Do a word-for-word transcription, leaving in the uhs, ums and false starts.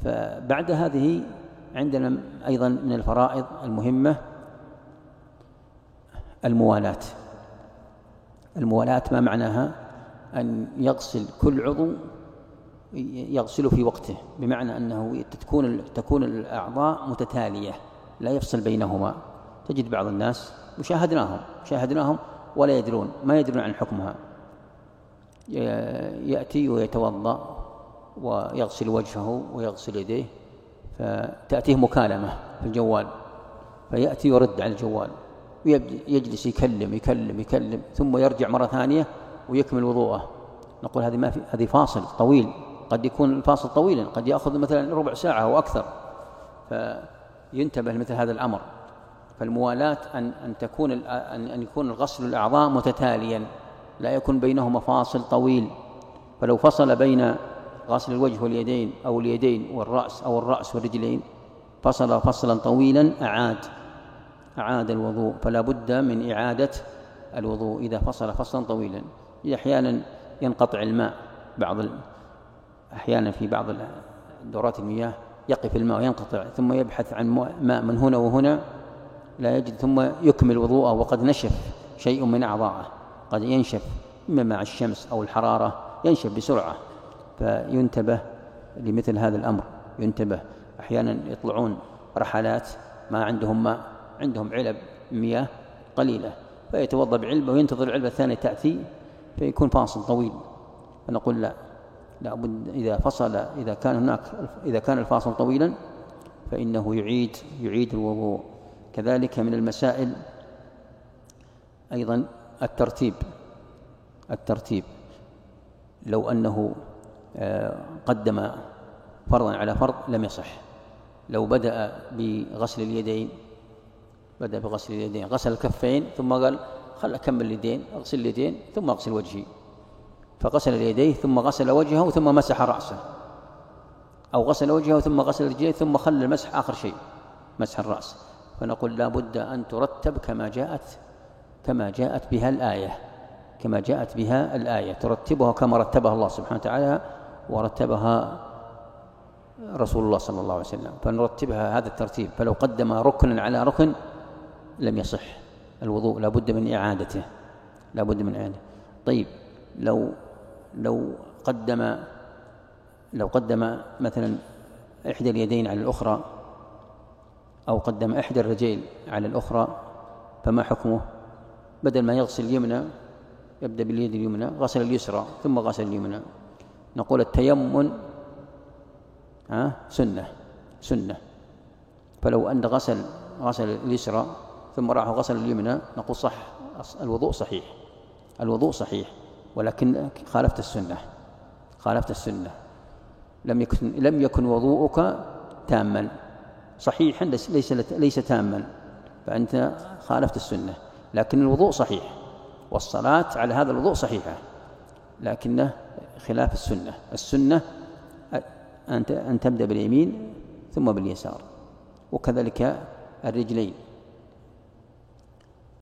فبعد هذه عندنا أيضا من الفرائض المهمة الموالاة. الموالاة ما معناها؟ أن يغسل كل عضو يغسل في وقته، بمعنى أنه تكون تكون الأعضاء متتالية لا يفصل بينهما. تجد بعض الناس وشاهدناهم شاهدناهم ولا يدرون ما يدرون عن حكمها، يأتي ويتوضأ ويغسل وجهه ويغسل يديه، فتأتيه مكالمة في الجوال فيأتي يرد على الجوال ويجلس يكلم يكلم يكلم ثم يرجع مرة ثانية ويكمل وضوءه. نقول هذه ما في، هذه فاصل طويل، قد يكون الفاصل طويلا، قد يأخذ مثلا ربع ساعة أو أكثر، فينتبه لمثل هذا الأمر. فالموالاة أن أن تكون أن يكون الغسل الأعضاء متتاليا لا يكون بينهما فاصل طويل. فلو فصل بين غسل الوجه واليدين أو اليدين والرأس أو الرأس والرجلين فصل فصلا طويلا أعاد أعاد الوضوء. فلا بد من إعادة الوضوء إذا فصل فصلا طويلا. أحيانا ينقطع الماء، بعض أحيانا في بعض دورات المياه يقف الماء وينقطع، ثم يبحث عن ماء من هنا وهنا لا يجد، ثم يكمل وضوءه وقد نشف شيء من أعضائه، قد ينشف إما مع الشمس أو الحرارة ينشف بسرعة، فينتبه لمثل هذا الأمر. ينتبه. أحيانا يطلعون رحلات ما عندهم ماء، عندهم علب مياه قليلة، فيتوضأ بعلبة وينتظر العلبة الثانية تأتي فيكون فاصل طويل. فنقول لا، لا بد إذا فصل إذا كان هناك إذا كان الفاصل طويلا فإنه يعيد يعيد الوضوء. كذلك من المسائل أيضا الترتيب. الترتيب لو أنه قدم فرضا على فرض لم يصح. لو بدأ بغسل اليدين بدأ بغسل اليدين غسل الكفين ثم قال خل أكمل اليدين، أغسل اليدين ثم أغسل وجهي، فغسل اليدين ثم غسل وجهه ثم مسح رأسه، أو غسل وجهه ثم غسل رجليه ثم خلى المسح آخر شيء مسح الرأس. فنقول لا بد أن ترتب كما جاءت كما جاءت بها الآية كما جاءت بها الآية ترتبها كما رتبها الله سبحانه وتعالى ورتبها رسول الله صلى الله عليه وسلم، فنرتبها هذا الترتيب. فلو قدم ركنا على ركن لم يصح الوضوء، لا بد من إعادته لا بد من إعادته. طيب لو لو قدم لو قدم مثلا إحدى اليدين على الأخرى أو قدم إحدى الرجلين على الأخرى فما حكمه؟ بدل ما يغسل اليمنى يبدأ باليد اليمنى، غسل اليسرى ثم غسل اليمنى. نقول التيمم ها سنة سنة فلو أن غسل غسل اليسرى ثم راح غسل اليمنى نقول صح، الوضوء صحيح الوضوء صحيح ولكن خالفت السنة خالفت السنة لم يكن لم يكن وضوءك تاما صحيحا ليس ليس تاما، فأنت خالفت السنة، لكن الوضوء صحيح والصلاة على هذا الوضوء صحيحة، لكنه خلاف السنة. السنة أن تبدأ باليمين ثم باليسار، وكذلك الرجلين